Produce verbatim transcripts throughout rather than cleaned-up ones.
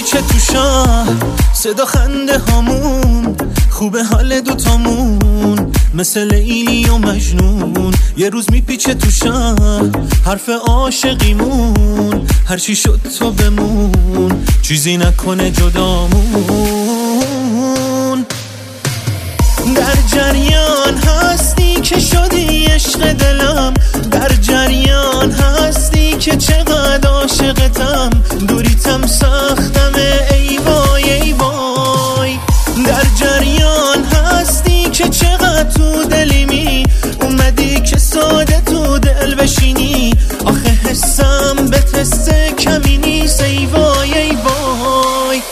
میپیچه تو شهر، صدا خنده هامون خوبه حال دوتامون، مثل لیلی و مجنون. یه روز میپیچه تو شهر حرف عاشقیمون، هرچی شد تو بمون، چیزی نکنه جدامون. در جریان هستی که شدی عشق دلم، در جریان هستی که چقدر عاشقتم، دوریتم سختم ای وای ای وای. در جریان هستی که چقدر تو دلیمی، اومدی که ساده تو دل بشینی، آخه حسم به تست کمی نیست ای وای ای وای.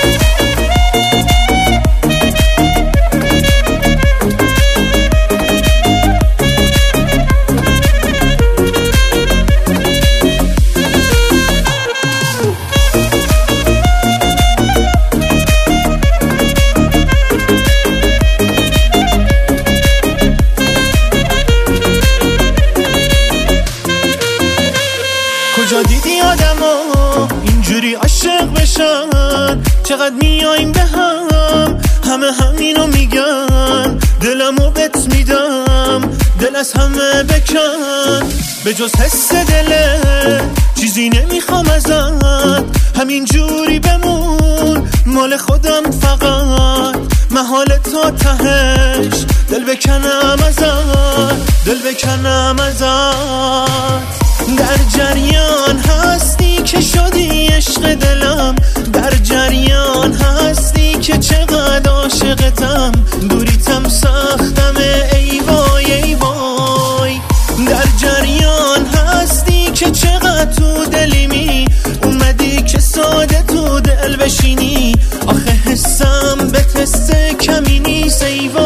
کجا دیدی آدما اینجوری عاشق بشن، چقدر میایم به هم، همه همینو میگن، دلمو بت میدم، دل از همه بکن، به جز حس دله چیزی نمیخوام ازت، همینجوری بمون مال خودم فقط، محال تا تهش دل بکنم ازت، دل بکنم ازت. در جریان هستی که شدی عشق دلم، در جریان هستی که چقدر عاشقتم، دوریتم سختم ای وای ای وای. در جریان هستی که چقدر تو دلیمی، اومدی که ساده تو دل بشینی، آخه حسم به تست کمی نیست ای وای.